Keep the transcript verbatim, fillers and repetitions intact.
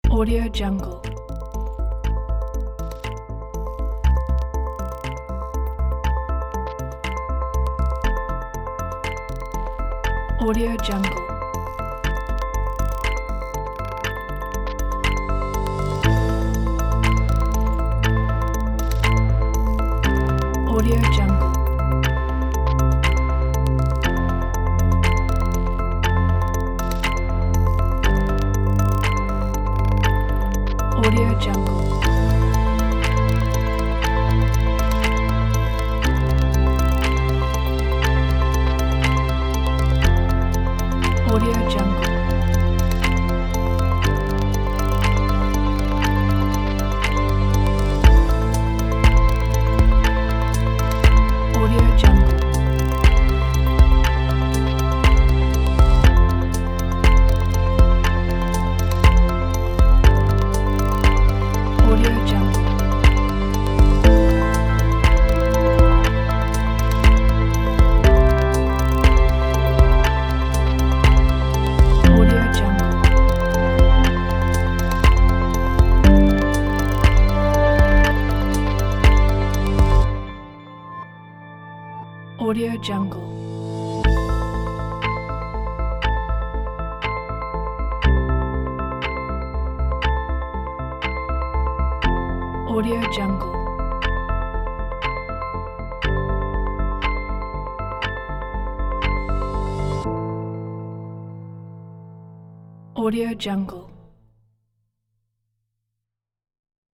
Audio Jungle. Audio Jungle. Audio Jungle. Audio Jungle. Audio Jungle. Audio Jungle. Audio Jungle. Audio Jungle. Audio Jungle. Audio Jungle. Audio Jungle.